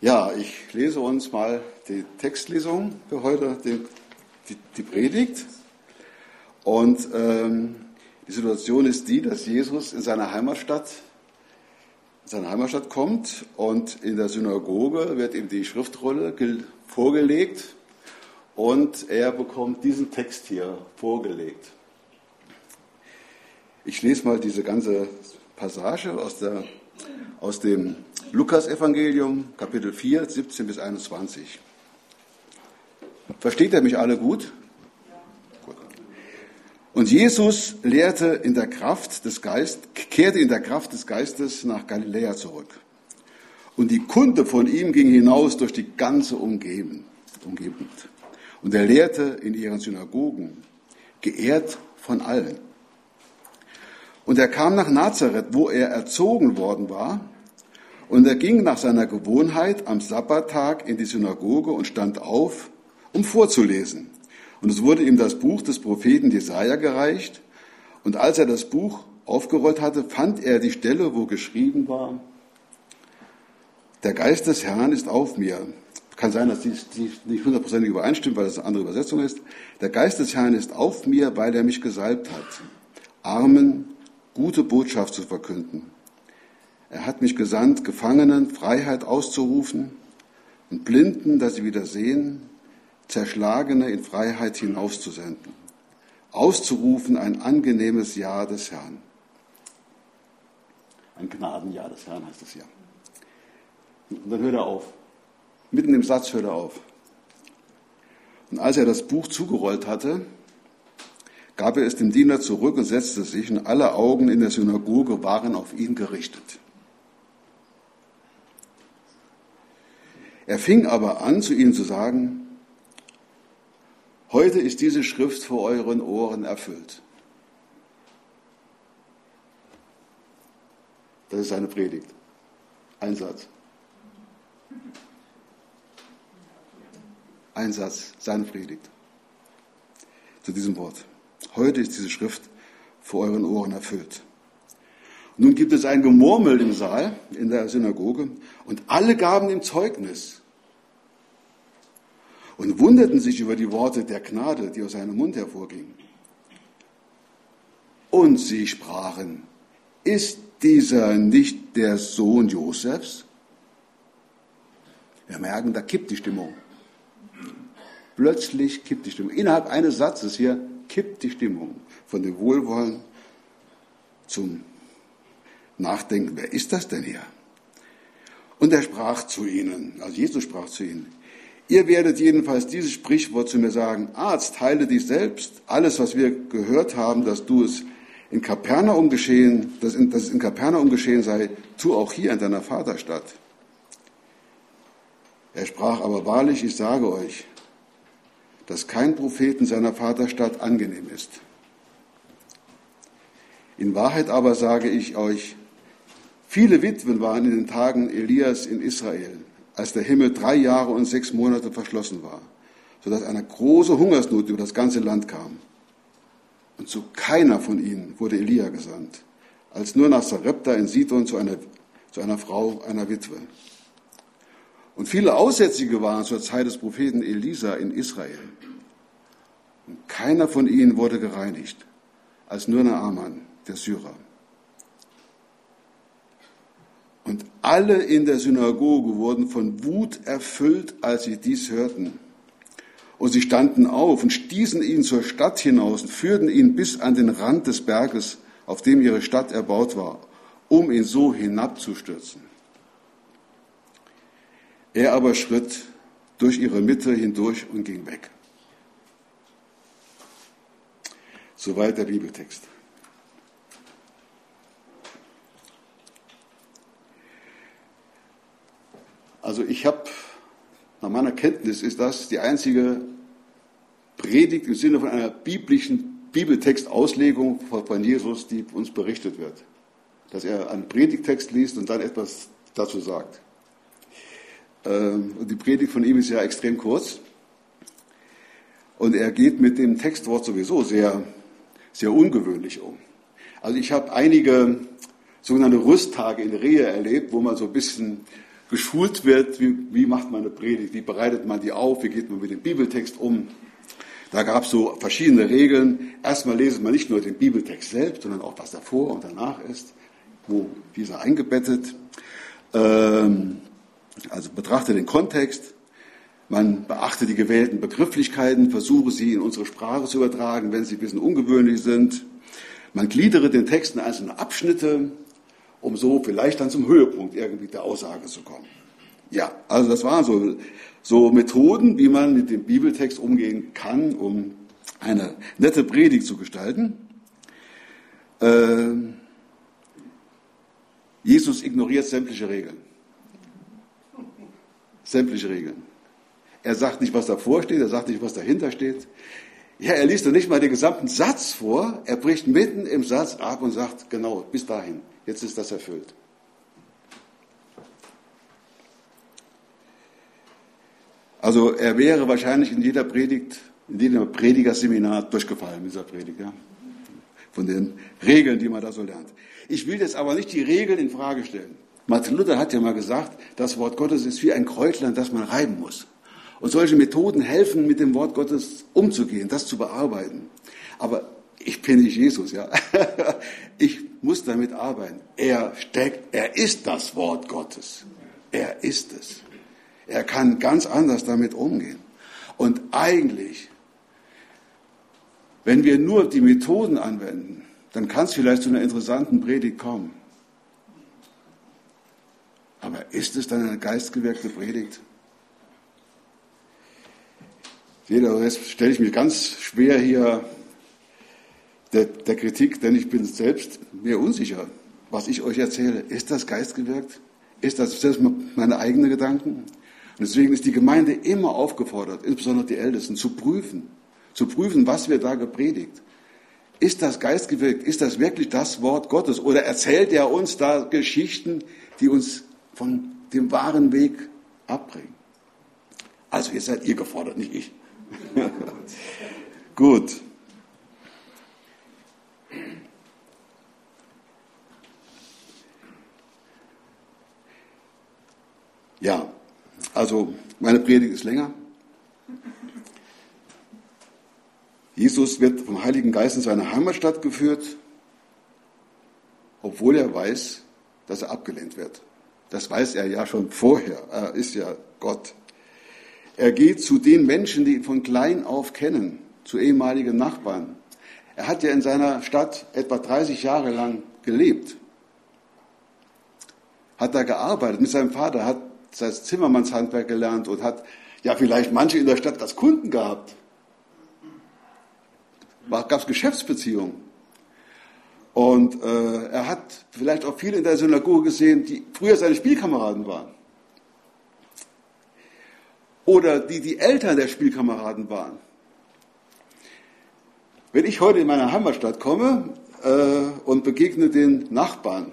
Ja, ich lese uns mal die Textlesung für heute, die Predigt. Und die Situation ist die, dass Jesus in seine Heimatstadt kommt und in der Synagoge wird ihm die Schriftrolle vorgelegt und er bekommt diesen Text hier vorgelegt. Ich lese mal diese ganze Passage aus dem Lukas-Evangelium, Kapitel 4, 17 bis 21. Versteht ihr mich alle gut? Gut. Und Jesus kehrte in der Kraft des Geistes nach Galiläa zurück. Und die Kunde von ihm ging hinaus durch die ganze Umgebung. Und er lehrte in ihren Synagogen, geehrt von allen. Und er kam nach Nazareth, wo er erzogen worden war. Und er ging nach seiner Gewohnheit am Sabbattag in die Synagoge und stand auf, um vorzulesen. Und es wurde ihm das Buch des Propheten Jesaja gereicht. Und als er das Buch aufgerollt hatte, fand er die Stelle, wo geschrieben war: Der Geist des Herrn ist auf mir. Kann sein, dass die nicht 100% übereinstimmt, weil das eine andere Übersetzung ist. Der Geist des Herrn ist auf mir, weil er mich gesalbt hat, Armen gute Botschaft zu verkünden. Er hat mich gesandt, Gefangenen Freiheit auszurufen und Blinden, dass sie wieder sehen, Zerschlagene in Freiheit hinauszusenden, auszurufen ein angenehmes Jahr des Herrn. Ein Gnadenjahr des Herrn heißt es ja. Und dann hört er auf. Mitten im Satz hört er auf. Und als er das Buch zugerollt hatte, gab er es dem Diener zurück und setzte sich, und alle Augen in der Synagoge waren auf ihn gerichtet. Er fing aber an, zu ihnen zu sagen: Heute ist diese Schrift vor euren Ohren erfüllt. Das ist seine Predigt. Ein Satz. Ein Satz, seine Predigt. Zu diesem Wort. Heute ist diese Schrift vor euren Ohren erfüllt. Nun gibt es ein Gemurmel im Saal, in der Synagoge, und alle gaben ihm Zeugnis und wunderten sich über die Worte der Gnade, die aus seinem Mund hervorgingen. Und sie sprachen: Ist dieser nicht der Sohn Josefs? Wir merken, da kippt die Stimmung. Plötzlich kippt die Stimmung. Innerhalb eines Satzes hier kippt die Stimmung von dem Wohlwollen zum Nachdenken. Wer ist das denn hier? Und er sprach zu ihnen, also Jesus sprach zu ihnen: Ihr werdet jedenfalls dieses Sprichwort zu mir sagen: Arzt, heile dich selbst. Alles, was wir gehört haben, dass es in Kapernaum geschehen sei, tu auch hier in deiner Vaterstadt. Er sprach aber: Wahrlich, ich sage euch, dass kein Prophet in seiner Vaterstadt angenehm ist. In Wahrheit aber sage ich euch, viele Witwen waren in den Tagen Elias in Israel, als der Himmel 3 Jahre und 6 Monate verschlossen war, sodass eine große Hungersnot über das ganze Land kam. Und zu keiner von ihnen wurde Elia gesandt, als nur nach Sarepta in Sidon zu einer Frau, einer Witwe. Und viele Aussätzige waren zur Zeit des Propheten Elisa in Israel. Und keiner von ihnen wurde gereinigt, als nur Naaman, der Syrer. Und alle in der Synagoge wurden von Wut erfüllt, als sie dies hörten. Und sie standen auf und stießen ihn zur Stadt hinaus und führten ihn bis an den Rand des Berges, auf dem ihre Stadt erbaut war, um ihn so hinabzustürzen. Er aber schritt durch ihre Mitte hindurch und ging weg. Soweit der Bibeltext. Also nach meiner Kenntnis ist das die einzige Predigt im Sinne von einer biblischen Bibeltextauslegung von Jesus, die uns berichtet wird. Dass er einen Predigttext liest und dann etwas dazu sagt. Und die Predigt von ihm ist ja extrem kurz. Und er geht mit dem Textwort sowieso sehr, sehr ungewöhnlich um. Also ich habe einige sogenannte Rüsttage in Rehe erlebt, wo man so ein bisschen geschult wird, wie macht man eine Predigt, wie bereitet man die auf, wie geht man mit dem Bibeltext um. Da gab es so verschiedene Regeln. Erstmal lesen wir nicht nur den Bibeltext selbst, sondern auch, was davor und danach ist, wo dieser eingebettet. Also betrachte den Kontext. Man beachte die gewählten Begrifflichkeiten, versuche sie in unsere Sprache zu übertragen, wenn sie ein bisschen ungewöhnlich sind. Man gliedere den Text in einzelne Abschnitte, um so vielleicht dann zum Höhepunkt irgendwie der Aussage zu kommen. Ja, also das waren so Methoden, wie man mit dem Bibeltext umgehen kann, um eine nette Predigt zu gestalten. Jesus ignoriert sämtliche Regeln. Sämtliche Regeln. Er sagt nicht, was davor steht, er sagt nicht, was dahinter steht. Ja, er liest doch nicht mal den gesamten Satz vor, er bricht mitten im Satz ab und sagt, genau, bis dahin, jetzt ist das erfüllt. Also er wäre wahrscheinlich in jedem Predigerseminar durchgefallen, dieser Predigt, ja? Von den Regeln, die man da so lernt. Ich will jetzt aber nicht die Regeln in Frage stellen. Martin Luther hat ja mal gesagt, das Wort Gottes ist wie ein Kräutlein, das man reiben muss. Und solche Methoden helfen, mit dem Wort Gottes umzugehen, das zu bearbeiten. Aber ich bin nicht Jesus, ja. Ich muss damit arbeiten. Er ist das Wort Gottes. Er ist es. Er kann ganz anders damit umgehen. Und eigentlich, wenn wir nur die Methoden anwenden, dann kann es vielleicht zu einer interessanten Predigt kommen. Aber ist es dann eine geistgewirkte Predigt? Jetzt stelle ich mich ganz schwer hier der Kritik, denn ich bin selbst mir unsicher, was ich euch erzähle. Ist das geistgewirkt? Ist das selbst meine eigenen Gedanken? Und deswegen ist die Gemeinde immer aufgefordert, insbesondere die Ältesten, zu prüfen, was wird da gepredigt. Ist das geistgewirkt? Ist das wirklich das Wort Gottes? Oder erzählt er uns da Geschichten, die uns von dem wahren Weg abbringen? Also jetzt seid ihr gefordert, nicht ich. Gut. Ja, also meine Predigt ist länger. Jesus wird vom Heiligen Geist in seine Heimatstadt geführt, obwohl er weiß, dass er abgelehnt wird. Das weiß er ja schon vorher. Er ist ja Gott. Er geht zu den Menschen, die ihn von klein auf kennen, zu ehemaligen Nachbarn. Er hat ja in seiner Stadt etwa 30 Jahre lang gelebt. Hat da gearbeitet mit seinem Vater, hat das Zimmermannshandwerk gelernt und hat ja vielleicht manche in der Stadt als Kunden gehabt. Gab es Geschäftsbeziehungen. Und er hat vielleicht auch viele in der Synagoge gesehen, die früher seine Spielkameraden waren. Oder die Eltern der Spielkameraden waren. Wenn ich heute in meine Heimatstadt komme und begegne den Nachbarn,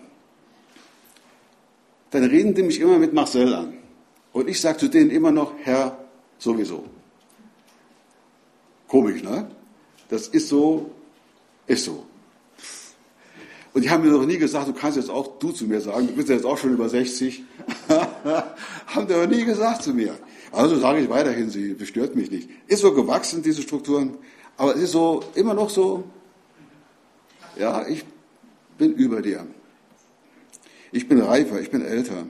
dann reden die mich immer mit Marcel an. Und ich sage zu denen immer noch, Herr sowieso. Komisch, ne? Das ist so, ist so. Und die haben mir noch nie gesagt, du kannst jetzt auch du zu mir sagen, du bist jetzt auch schon über 60. Haben die aber nie gesagt zu mir. Also sage ich weiterhin, sie bestört mich nicht. Ist so gewachsen, diese Strukturen, aber es ist so, immer noch so, ja, ich bin über dir. Ich bin reifer, ich bin älter.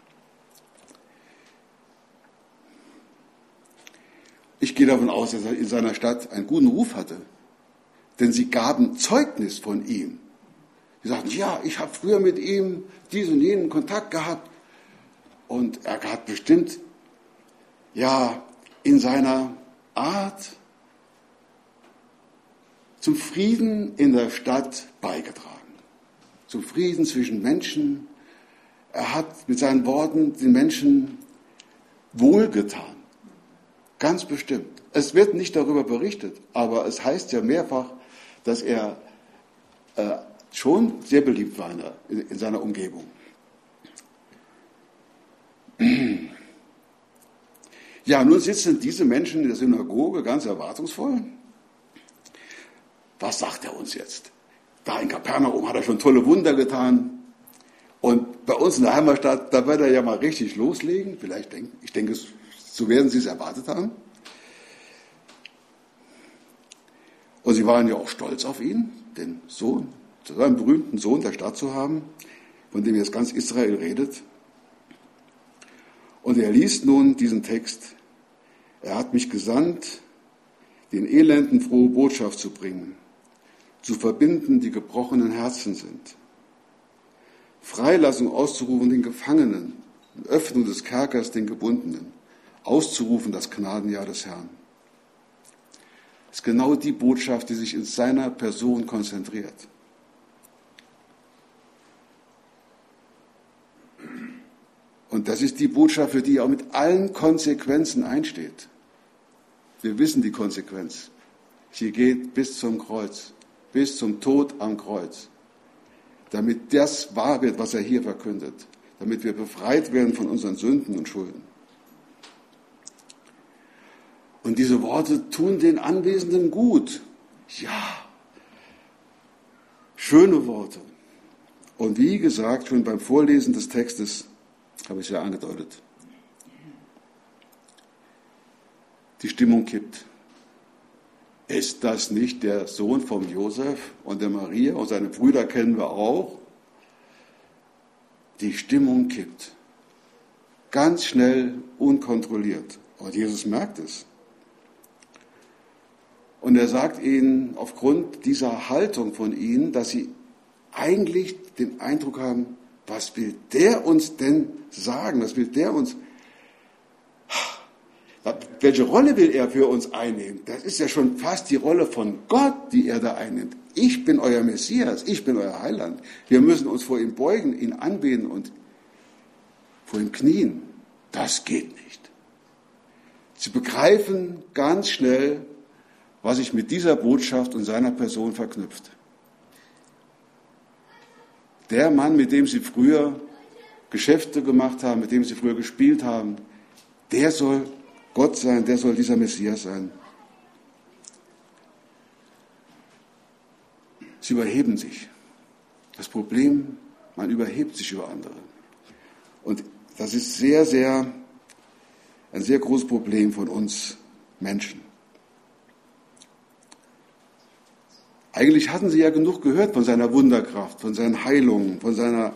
Ich gehe davon aus, dass er in seiner Stadt einen guten Ruf hatte. Denn sie gaben Zeugnis von ihm. Sie sagten, ja, ich habe früher mit ihm diesen und jenen Kontakt gehabt. Und er hat bestimmt, ja, in seiner Art zum Frieden in der Stadt beigetragen. Zum Frieden zwischen Menschen. Er hat mit seinen Worten den Menschen wohlgetan. Ganz bestimmt. Es wird nicht darüber berichtet, aber es heißt ja mehrfach, dass er schon sehr beliebt war in seiner Umgebung. Ja, nun sitzen diese Menschen in der Synagoge ganz erwartungsvoll. Was sagt er uns jetzt? Da in Kapernaum hat er schon tolle Wunder getan. Und bei uns in der Heimatstadt, da wird er ja mal richtig loslegen. Ich denke, so werden sie es erwartet haben. Und sie waren ja auch stolz auf ihn, den Sohn, so einen berühmten Sohn der Stadt zu haben, von dem jetzt ganz Israel redet. Und er liest nun diesen Text: Er hat mich gesandt, den Elenden frohe Botschaft zu bringen, zu verbinden, die gebrochenen Herzen sind, Freilassung auszurufen den Gefangenen, Öffnung des Kerkers den Gebundenen, auszurufen das Gnadenjahr des Herrn. Das ist genau die Botschaft, die sich in seiner Person konzentriert. Und das ist die Botschaft, für die er auch mit allen Konsequenzen einsteht. Wir wissen die Konsequenz. Sie geht bis zum Kreuz, bis zum Tod am Kreuz. Damit das wahr wird, was er hier verkündet. Damit wir befreit werden von unseren Sünden und Schulden. Und diese Worte tun den Anwesenden gut. Ja, schöne Worte. Und wie gesagt, schon beim Vorlesen des Textes habe ich es ja angedeutet. Die Stimmung kippt. Ist das nicht der Sohn von Josef und der Maria? Und seine Brüder kennen wir auch. Die Stimmung kippt. Ganz schnell, unkontrolliert. Und Jesus merkt es. Und er sagt ihnen aufgrund dieser Haltung von ihnen, dass sie eigentlich den Eindruck haben, was will der uns denn sagen? Was will der uns? Welche Rolle will er für uns einnehmen? Das ist ja schon fast die Rolle von Gott, die er da einnimmt. Ich bin euer Messias, ich bin euer Heiland. Wir müssen uns vor ihm beugen, ihn anbeten und vor ihm knien. Das geht nicht. Sie begreifen ganz schnell, was sich mit dieser Botschaft und seiner Person verknüpft. Der Mann, mit dem sie früher Geschäfte gemacht haben, mit dem sie früher gespielt haben, der soll Gott sein, der soll dieser Messias sein. Sie überheben sich. Das Problem, man überhebt sich über andere. Und das ist ein sehr großes Problem von uns Menschen. Eigentlich hatten sie ja genug gehört von seiner Wunderkraft, von seinen Heilungen, von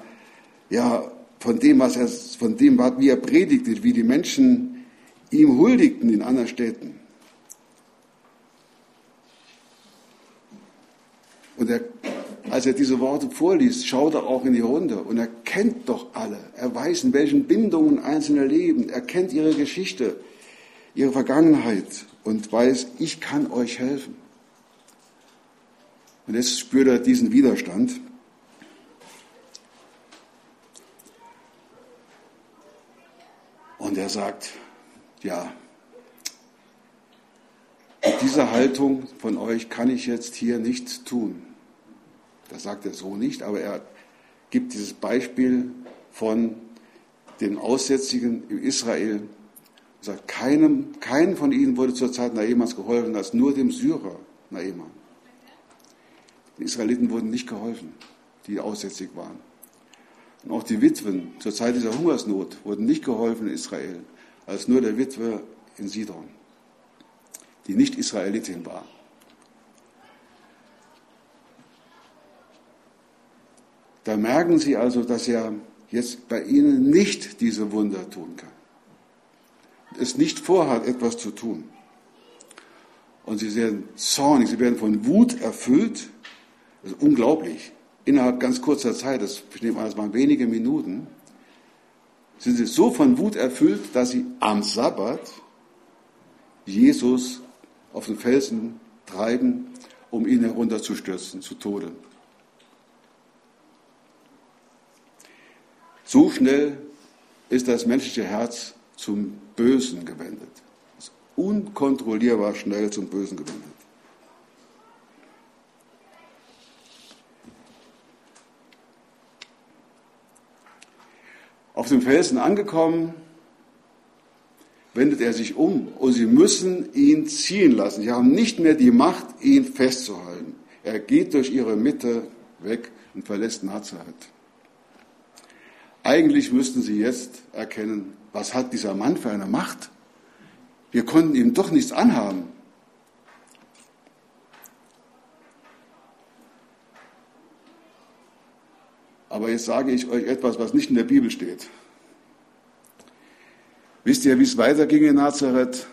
dem, wie er predigte, wie die Menschen ihm huldigten in anderen Städten. Und als er diese Worte vorliest, schaut er auch in die Runde und er kennt doch alle. Er weiß, in welchen Bindungen Einzelne leben. Er kennt ihre Geschichte, ihre Vergangenheit und weiß, ich kann euch helfen. Und jetzt spürt er diesen Widerstand. Und er sagt, ja, mit dieser Haltung von euch kann ich jetzt hier nichts tun. Das sagt er so nicht, aber er gibt dieses Beispiel von den Aussätzigen in Israel. Er sagt, keinem von ihnen wurde zur Zeit Naemans geholfen, als nur dem Syrer Naeman. Den Israeliten wurden nicht geholfen, die aussätzig waren. Und auch die Witwen zur Zeit dieser Hungersnot wurden nicht geholfen in Israel, als nur der Witwe in Sidon, die nicht Israelitin war. Da merken sie also, dass er jetzt bei ihnen nicht diese Wunder tun kann. Es nicht vorhat, etwas zu tun. Und sie werden zornig, sie werden von Wut erfüllt. Das ist unglaublich. Innerhalb ganz kurzer Zeit, das waren wenige Minuten, sind sie so von Wut erfüllt, dass sie am Sabbat Jesus auf den Felsen treiben, um ihn herunterzustürzen, zu Tode. So schnell ist das menschliche Herz zum Bösen gewendet. Es ist unkontrollierbar schnell zum Bösen gewendet. Auf dem Felsen angekommen, wendet er sich um und sie müssen ihn ziehen lassen. Sie haben nicht mehr die Macht, ihn festzuhalten. Er geht durch ihre Mitte weg und verlässt Nazareth. Eigentlich müssten sie jetzt erkennen, was hat dieser Mann für eine Macht? Wir konnten ihm doch nichts anhaben. Aber jetzt sage ich euch etwas, was nicht in der Bibel steht. Wisst ihr, wie es weiterging in Nazareth?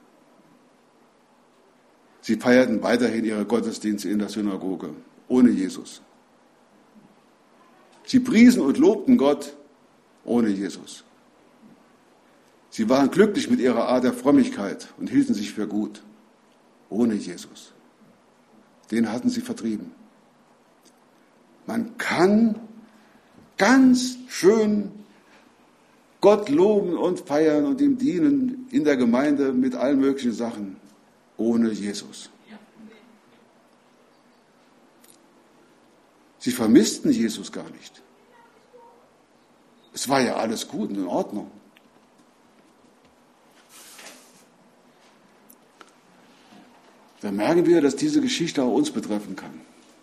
Sie feierten weiterhin ihre Gottesdienste in der Synagoge, ohne Jesus. Sie priesen und lobten Gott ohne Jesus. Sie waren glücklich mit ihrer Art der Frömmigkeit und hielten sich für gut, ohne Jesus. Den hatten sie vertrieben. Man kann ganz schön Gott loben und feiern und ihm dienen in der Gemeinde mit allen möglichen Sachen, ohne Jesus. Sie vermissten Jesus gar nicht. Es war ja alles gut und in Ordnung. Da merken wir, dass diese Geschichte auch uns betreffen kann.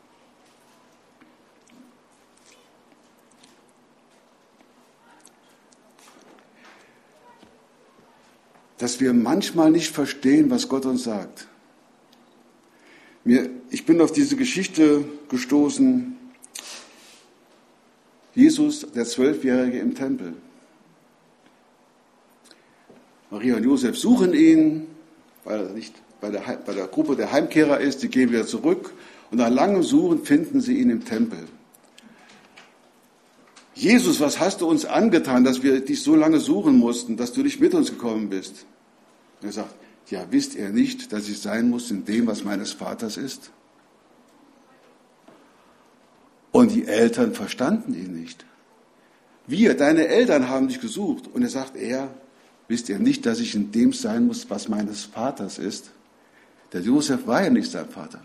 Dass wir manchmal nicht verstehen, was Gott uns sagt. Ich bin auf diese Geschichte gestoßen, Jesus, der 12-Jährige im Tempel. Maria und Josef suchen ihn, weil er nicht bei der Gruppe der Heimkehrer ist. Sie gehen wieder zurück und nach langem Suchen finden sie ihn im Tempel. Jesus, was hast du uns angetan, dass wir dich so lange suchen mussten, dass du nicht mit uns gekommen bist? Und er sagt, ja, wisst ihr nicht, dass ich sein muss in dem, was meines Vaters ist? Und die Eltern verstanden ihn nicht. Deine Eltern haben dich gesucht. Und er sagt, wisst ihr nicht, dass ich in dem sein muss, was meines Vaters ist? Der Josef war ja nicht sein Vater.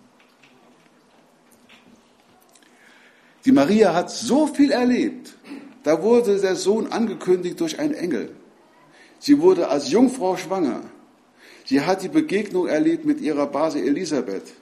Die Maria hat so viel erlebt. Da wurde der Sohn angekündigt durch einen Engel. Sie wurde als Jungfrau schwanger. Sie hat die Begegnung erlebt mit ihrer Base Elisabeth.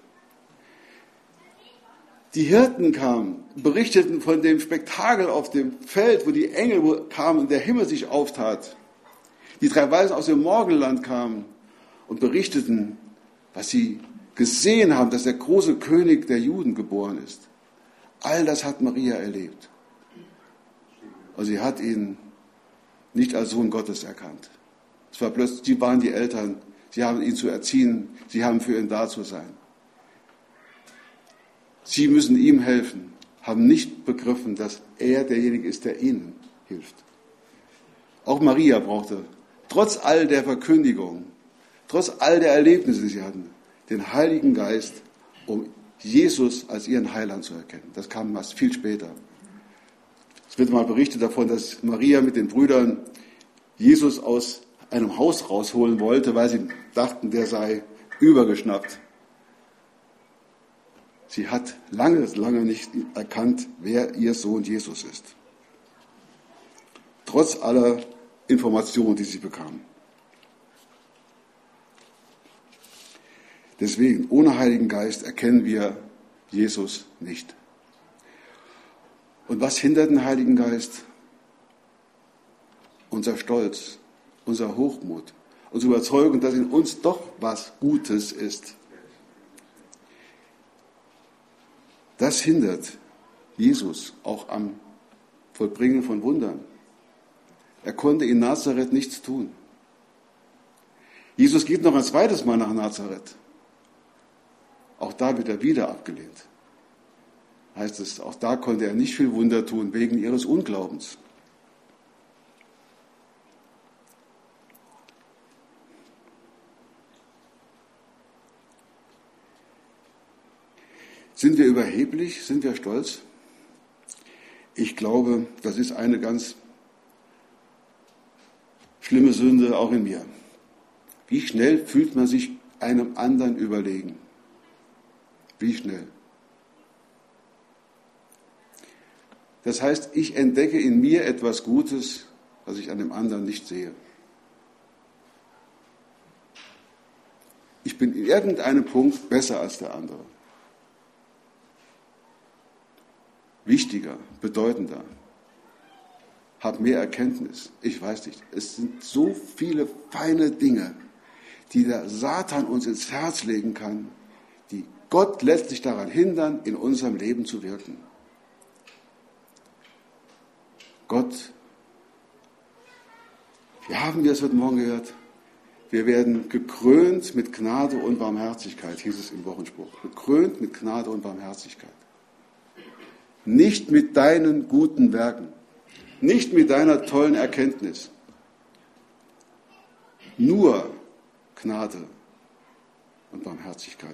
Die Hirten kamen, berichteten von dem Spektakel auf dem Feld, wo die Engel kamen und der Himmel sich auftat. Die 3 Weisen aus dem Morgenland kamen und berichteten, was sie gesehen haben, dass der große König der Juden geboren ist. All das hat Maria erlebt. Und sie hat ihn nicht als Sohn Gottes erkannt. Sie waren die Eltern, sie haben ihn zu erziehen, sie haben für ihn da zu sein. Sie müssen ihm helfen, haben nicht begriffen, dass er derjenige ist, der ihnen hilft. Auch Maria brauchte, trotz all der Verkündigung, trotz all der Erlebnisse, die sie hatten, den Heiligen Geist, um Jesus als ihren Heiland zu erkennen. Das kam erst viel später. Es wird mal berichtet davon, dass Maria mit den Brüdern Jesus aus einem Haus rausholen wollte, weil sie dachten, der sei übergeschnappt. Sie hat lange nicht erkannt, wer ihr Sohn Jesus ist. Trotz aller Informationen, die sie bekam. Deswegen, ohne Heiligen Geist erkennen wir Jesus nicht. Und was hindert den Heiligen Geist? Unser Stolz, unser Hochmut, unsere Überzeugung, dass in uns doch was Gutes ist. Das hindert Jesus auch am Vollbringen von Wundern. Er konnte in Nazareth nichts tun. Jesus geht noch ein zweites Mal nach Nazareth. Auch da wird er wieder abgelehnt. Heißt es, auch da konnte er nicht viel Wunder tun wegen ihres Unglaubens. Sind wir überheblich? Sind wir stolz? Ich glaube, das ist eine ganz schlimme Sünde auch in mir. Wie schnell fühlt man sich einem anderen überlegen? Wie schnell? Das heißt, ich entdecke in mir etwas Gutes, was ich an dem anderen nicht sehe. Ich bin in irgendeinem Punkt besser als der andere. Wichtiger, bedeutender. hab mehr Erkenntnis. Ich weiß nicht. Es sind so viele feine Dinge, die der Satan uns ins Herz legen kann, die Gott letztlich daran hindern, in unserem Leben zu wirken. Gott, haben wir es heute Morgen gehört, wir werden gekrönt mit Gnade und Barmherzigkeit, hieß es im Wochenspruch. Gekrönt mit Gnade und Barmherzigkeit. Nicht mit deinen guten Werken, nicht mit deiner tollen Erkenntnis. Nur Gnade und Barmherzigkeit.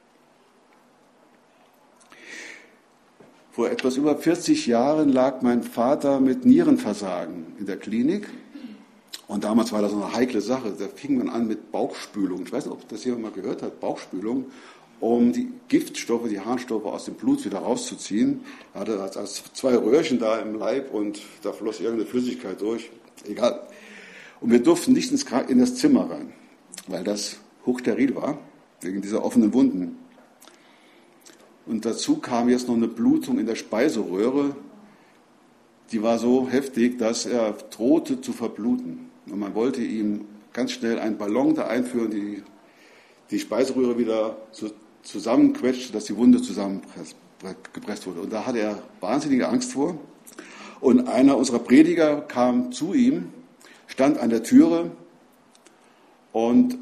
Vor etwas über 40 Jahren lag mein Vater mit Nierenversagen in der Klinik. Und damals war das so eine heikle Sache. Da fing man an mit Bauchspülung. Ich weiß nicht, ob das jemand mal gehört hat, Bauchspülung, um die Giftstoffe, die Harnstoffe aus dem Blut wieder rauszuziehen. Er hatte also 2 Röhrchen da im Leib und da floss irgendeine Flüssigkeit durch. Egal. Und wir durften nicht in das Zimmer rein, weil das hochsteril war, wegen dieser offenen Wunden. Und dazu kam jetzt noch eine Blutung in der Speiseröhre. Die war so heftig, dass er drohte zu verbluten. Und man wollte ihm ganz schnell einen Ballon da einführen, die Speiseröhre wieder so zusammenquetschte, dass die Wunde zusammengepresst wurde. Und da hatte er wahnsinnige Angst vor. Und einer unserer Prediger kam zu ihm, stand an der Türe und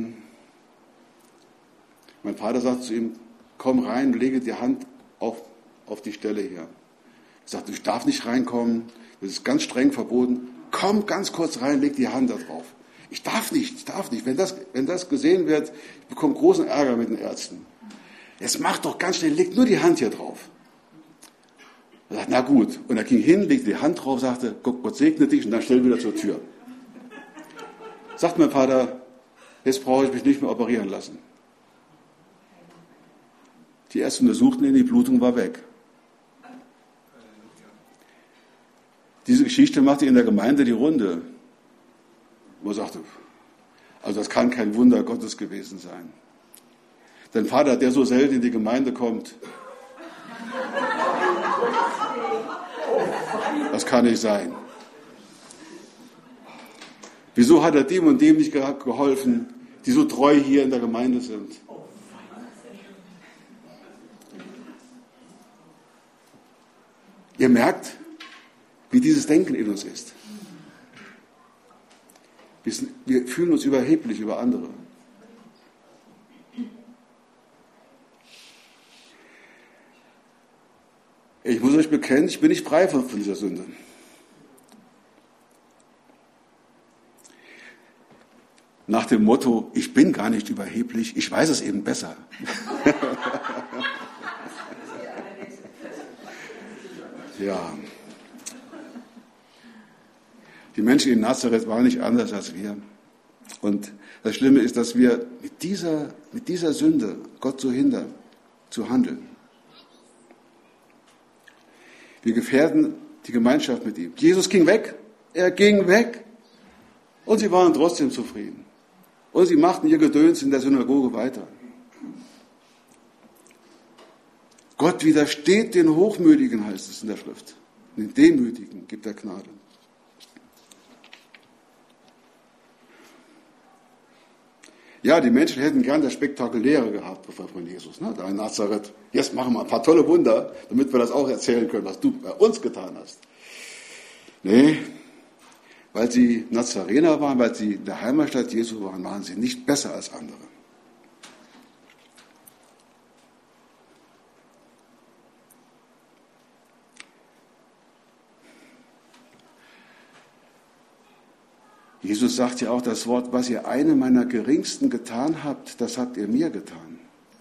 mein Vater sagte zu ihm, komm rein, lege die Hand auf die Stelle hier. Er sagte, ich darf nicht reinkommen, das ist ganz streng verboten. Komm ganz kurz rein, leg die Hand da drauf. Ich darf nicht. Wenn das gesehen wird, ich bekomme großen Ärger mit den Ärzten. Jetzt mach doch ganz schnell, leg nur die Hand hier drauf. Er sagt, na gut. Und er ging hin, legte die Hand drauf, sagte, Gott segne dich und dann schnell wieder zur Tür. Sagt mein Vater, jetzt brauche ich mich nicht mehr operieren lassen. Die Ärzte untersuchten ihn, die Blutung war weg. Diese Geschichte machte in der Gemeinde die Runde. Man sagte, also das kann kein Wunder Gottes gewesen sein. Dein Vater, der so selten in die Gemeinde kommt, das kann nicht sein. Wieso hat er dem und dem nicht geholfen, die so treu hier in der Gemeinde sind? Ihr merkt, wie dieses Denken in uns ist. Wir fühlen uns überheblich über andere. Ich muss euch bekennen, ich bin nicht frei von dieser Sünde. Nach dem Motto, ich bin gar nicht überheblich, ich weiß es eben besser. Ja. Die Menschen in Nazareth waren nicht anders als wir. Und das Schlimme ist, dass wir mit dieser Sünde Gott so hindern, zu handeln. Wir gefährden die Gemeinschaft mit ihm. Jesus ging weg, er ging weg. Und sie waren trotzdem zufrieden. Und sie machten ihr Gedöns in der Synagoge weiter. Gott widersteht den Hochmütigen, heißt es in der Schrift. Den Demütigen gibt er Gnade. Ja, die Menschen hätten gern das Spektakuläre gehabt von Jesus, ne? Da in Nazareth. Jetzt machen wir ein paar tolle Wunder, damit wir das auch erzählen können, was du bei uns getan hast. Nee, weil sie Nazarener waren, weil sie in der Heimatstadt Jesu waren, waren sie nicht besser als andere. Jesus sagt ja auch das Wort, was ihr einem meiner Geringsten getan habt, das habt ihr mir getan.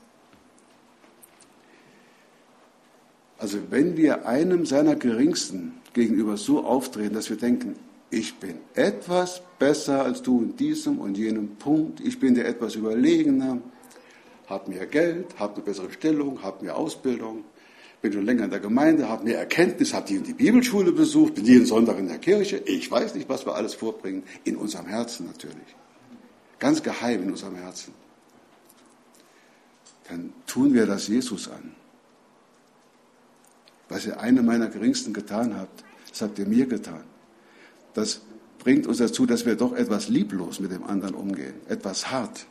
Also wenn wir einem seiner Geringsten gegenüber so auftreten, dass wir denken, ich bin etwas besser als du in diesem und jenem Punkt, ich bin dir etwas überlegener, hab mehr Geld, hab eine bessere Stellung, hab mehr Ausbildung, bin schon länger in der Gemeinde, habe mehr Erkenntnis, habe die Bibelschule besucht, bin jeden Sonntag in der Kirche. Ich weiß nicht, was wir alles vorbringen. In unserem Herzen natürlich. Ganz geheim in unserem Herzen. Dann tun wir das Jesus an. Was ihr einem meiner Geringsten getan habt, das habt ihr mir getan. das bringt uns dazu, dass wir doch etwas lieblos mit dem anderen umgehen, etwas hart.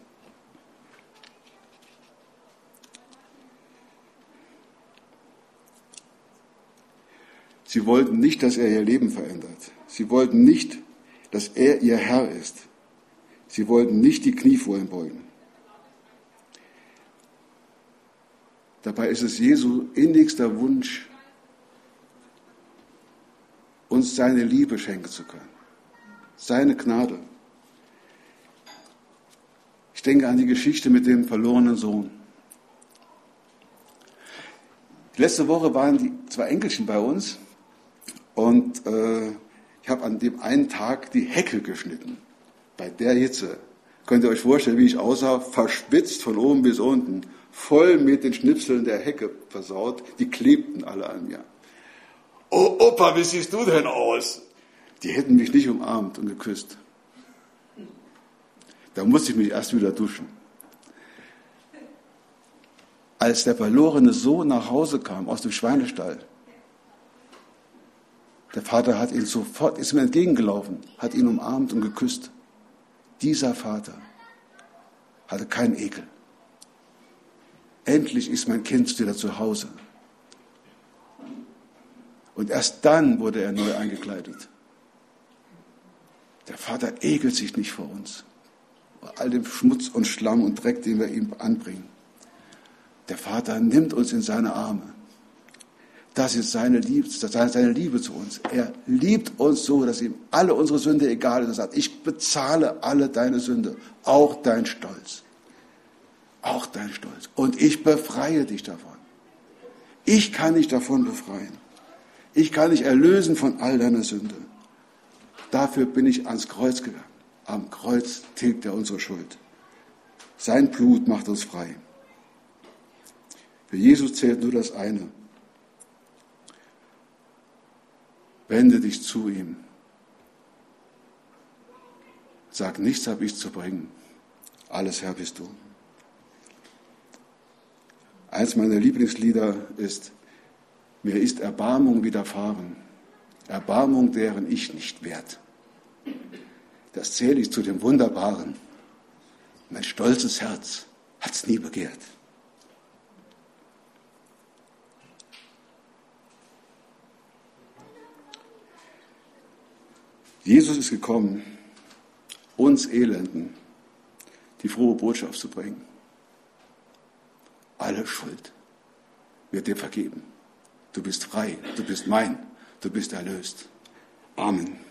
Sie wollten nicht, dass er ihr Leben verändert. Sie wollten nicht, dass er ihr Herr ist. Sie wollten nicht die Knie vor ihm beugen. Dabei ist es Jesu innigster Wunsch, uns seine Liebe schenken zu können, seine Gnade. Ich denke an die Geschichte mit dem verlorenen Sohn. Letzte Woche waren die 2 Enkelchen bei uns und ich habe an dem einen Tag die Hecke geschnitten. Bei der Hitze. Könnt ihr euch vorstellen, wie ich aussah? Verschwitzt von oben bis unten. Voll mit den Schnipseln der Hecke versaut. Die klebten alle an mir. Oh Opa, wie siehst du denn aus? Die hätten mich nicht umarmt und geküsst. Da musste ich mich erst wieder duschen. Als der verlorene Sohn nach Hause kam aus dem Schweinestall, der Vater hat ihn sofort, ist ihm entgegengelaufen, hat ihn umarmt und geküsst. Dieser Vater hatte keinen Ekel. Endlich ist mein Kind wieder zu Hause. Und erst dann wurde er neu eingekleidet. Der Vater ekelt sich nicht vor uns. Vor all dem Schmutz und Schlamm und Dreck, den wir ihm anbringen. Der Vater nimmt uns in seine Arme. Das ist seine Liebe zu uns. Er liebt uns so, dass ihm alle unsere Sünde egal ist. Er sagt, ich bezahle alle deine Sünde, auch dein Stolz. Auch dein Stolz. Und ich befreie dich davon. Ich kann dich davon befreien. Ich kann dich erlösen von all deiner Sünde. Dafür bin ich ans Kreuz gegangen. Am Kreuz tilgt er unsere Schuld. Sein Blut macht uns frei. Für Jesus zählt nur das eine. Wende dich zu ihm. Sag, nichts habe ich zu bringen. Alles Herr bist du. Eins meiner Lieblingslieder ist, mir ist Erbarmung widerfahren. Erbarmung, deren ich nicht wert. Das zähle ich zu dem Wunderbaren. Mein stolzes Herz hat's nie begehrt. Jesus ist gekommen, uns Elenden die frohe Botschaft zu bringen. Alle Schuld wird dir vergeben. Du bist frei, du bist mein, du bist erlöst. Amen.